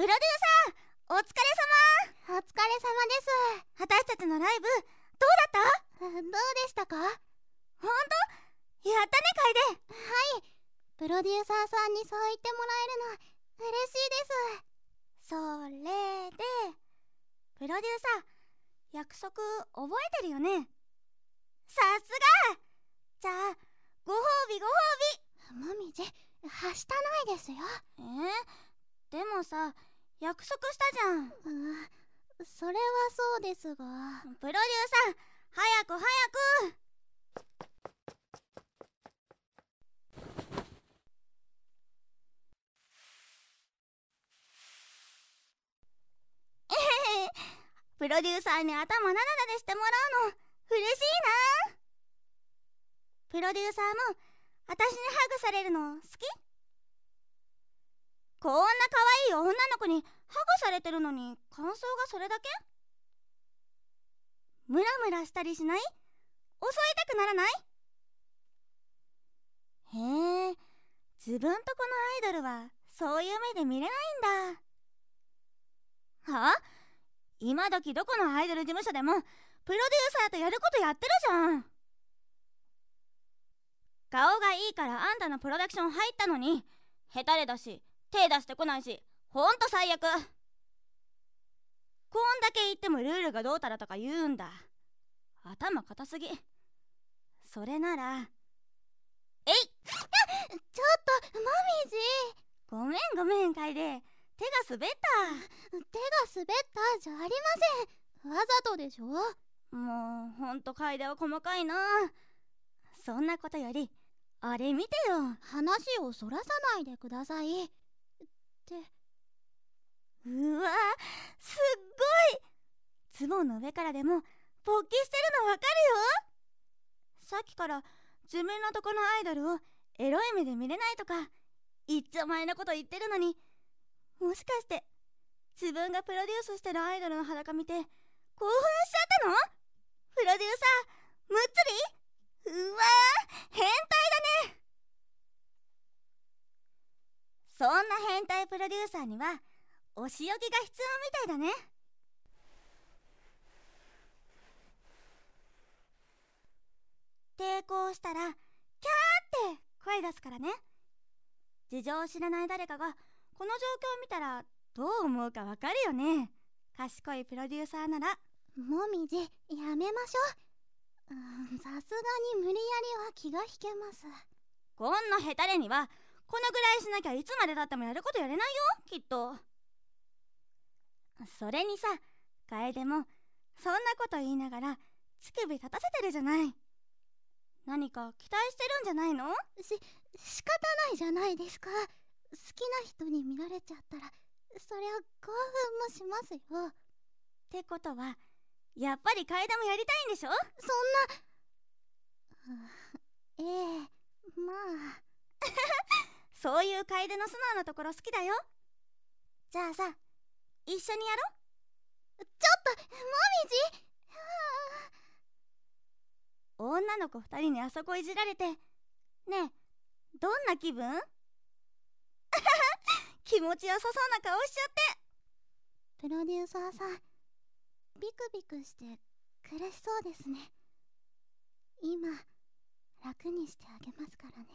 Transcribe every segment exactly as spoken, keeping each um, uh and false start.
プロデューサー、お疲れ様。 お疲れ様です。 私たちのライブどうだった？ どうでしたか？ ほんと？やったね、楓。 はい、プロデューサーさんにそう言ってもらえるの嬉しいです。 それでプロデューサー、約束覚えてるよね？さすが。じゃあご褒美ご褒もみじ、はしたないですよ。 美。えー、でもさ、約束したじゃん。 うんそれはそうですが。 プロデューサー、早く早く。えへへ、プロデューサーに頭なでなでしてもらうの嬉しいな。プロデューサーも私にハグされるの好き？こんな可愛い女の子にハグされてるのに感想がそれだけ？ムラムラしたりしない？襲いたくならない？へえ、自分とこのアイドルはそういう目で見れないんだ。は？今時どこのアイドル事務所でもプロデューサーとやることやってるじゃん。顔がいいからあんたのプロダクション入ったのに下手れだし手出してこないし、ほんと最悪。こんだけ言ってもルールがどうたらとか言うんだ。頭固すぎ。それならえいっ。 ちょっともみじ、 ごめんごめん楓、手が滑った。 手が滑ったじゃありません。わざとでしょ。もうほんと楓は細かいな。そんなことよりあれ見てよ。 話をそらさないでくださいって。 うわ、すっごい。ズボンの上からでも勃起してるのわかるよ。さっきから自分のとこのアイドルをエロい目で見れないとかいっちょ前のこと言ってるのに、もしかして自分がプロデュースしてるアイドルの裸見て興奮しちゃったの？プロデューサー、むっつり？うわー、変態だね。そんな変態プロデューサーにはお仕置きが必要みたいだね。抵抗したらキャーって声出すからね。事情を知らない誰かがこの状況を見たらどう思うかわかるよね。賢いプロデューサーなら。 もみじ、やめましょう。うん、さすがに無理やりは気が引けます。 こんなヘタレにはこのぐらいしなきゃいつまでたってもやることやれないよ、きっと。それにさ、楓もそんなこと言いながら乳首立たせてるじゃない。何か期待してるんじゃないの？ し、仕方ないじゃないですか。好きな人に見られちゃったらそりゃ興奮もしますよ。 ってことはやっぱり楓もやりたいんでしょ？ そんなええ、まあそういう楓の素直なところ好きだよ。じゃあさ、一緒にやろう。 ちょっともみじ、 女の子二人にあそこいじられて、ねえ、どんな気分？気持ちよさそうな顔しちゃって。 プロデューサーさん、ビクビクして苦しそうですね。今楽にしてあげますからね。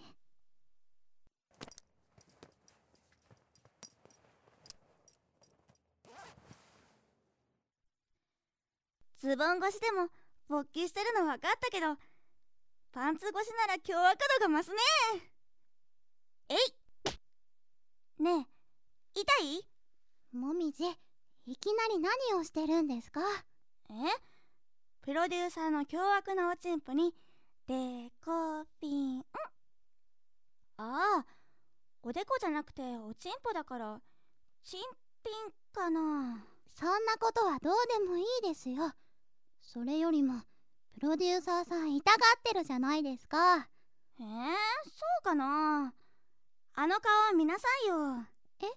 ズボン越しでも勃起してるの分かったけど、パンツ越しなら凶悪度が増すね。えいねえ、痛い？ もみじ、いきなり何をしてるんですか？ え？プロデューサーの凶悪なおちんぽにデコピン。ああ、おでこじゃなくておちんぽだからチンピンかな。 そんなことはどうでもいいですよ。それよりもプロデューサーさん痛がってるじゃないですか。 えー、そうかな。あの顔見なさいよ。 え？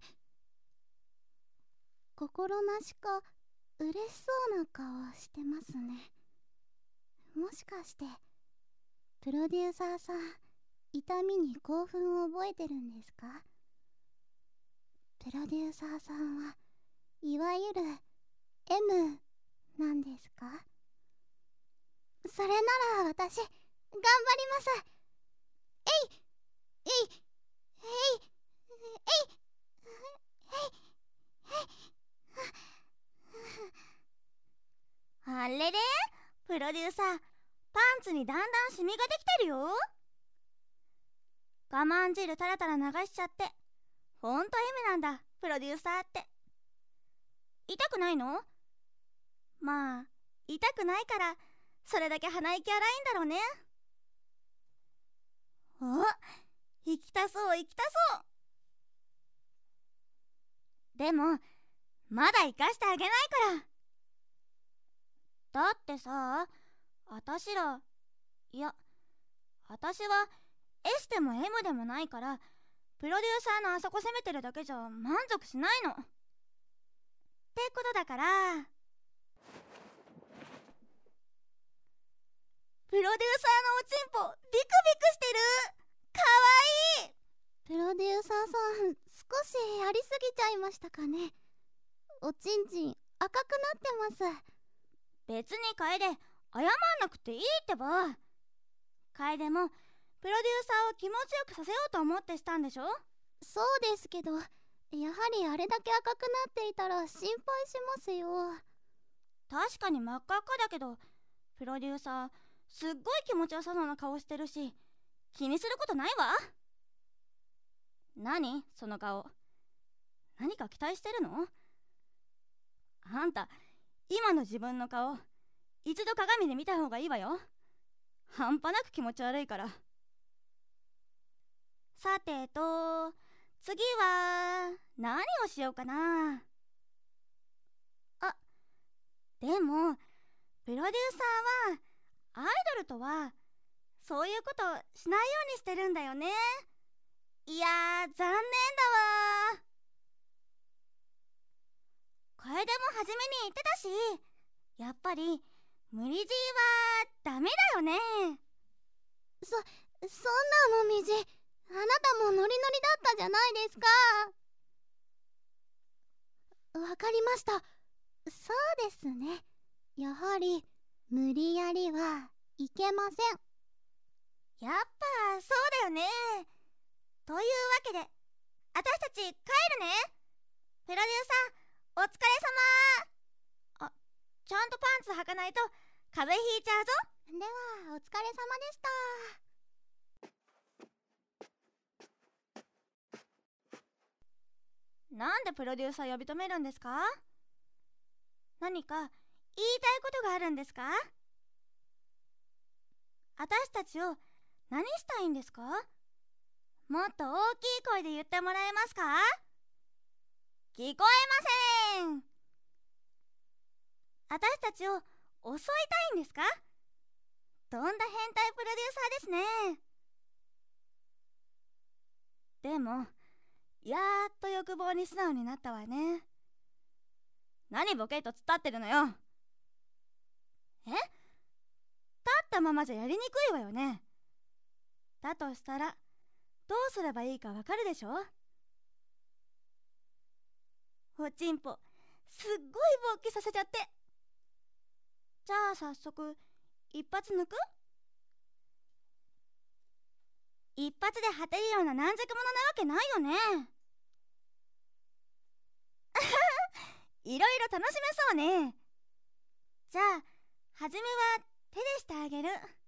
心なしか嬉しそうな顔してますね。もしかしてプロデューサーさん、痛みに興奮を覚えてるんですか？ プロデューサーさんはいわゆる エム なんですか？それなら私頑張ります。えいえいえいえいえいあれれ、プロデューサー、パンツにだんだんシミができてるよ。我慢汁タラタラ流しちゃって。ほんと エム なんだ、プロデューサーって。痛くないの？まあ、痛くないからそれだけ鼻息荒いんだろうね。お、行きたそう行きたそう。でもまだ生かしてあげないから。だってさ、あたしら、いや、あたしは エス でも エム でもないから、プロデューサーのあそこ責めてるだけじゃ満足しないの。ってことだから、プロデューサーのおちんぽビクビクしてる。かわいい。 プロデューサーさん、少しやりすぎちゃいましたかね。おちんちん赤くなってます。 別に楓、謝んなくていいってば。楓もプロデューサーを気持ちよくさせようと思ってしたんでしょ？ そうですけど、やはりあれだけ赤くなっていたら心配しますよ。 確かに真っ赤っかだけど、プロデューサーすっごい気持ちよさそうな顔してるし、気にすることないわ。何その顔、何か期待してるの？あんた今の自分の顔一度鏡で見た方がいいわよ。半端なく気持ち悪いから。さてと、次は何をしようかな。あ、でもプロデューサーはアイドルとはそういうことしないようにしてるんだよね。いやー、残念だわ。楓も初めに言ってたし、やっぱり無理強いはダメだよね。 そ、そんなもみじ、あなたもノリノリだったじゃないですか。わかりました。そうですね。やはり無理やりはいけません。 やっぱそうだよね。というわけで私たち帰るね。プロデューサーお疲れ様。あ、ちゃんとパンツ履かないと風邪ひいちゃうぞ。 ではお疲れ様でした。 なんでプロデューサー呼び止めるんですか？何か言いたいことがあるんですか？私たちを何したいんですか？もっと大きい声で言ってもらえますか？聞こえません。私たちを襲いたいんですか？とんだ変態プロデューサーですね。でもやっと欲望に素直になったわね。何ボケっと突っ立ってるのよ。え？立ったままじゃやりにくいわよね。だとしたらどうすればいいかわかるでしょ？おちんぽすっごい勃起させちゃって。じゃあ早速一発抜く？一発で果てるような軟弱者なわけないよね。いろいろ楽しめそうね。じゃあ初めは手でしてあげる。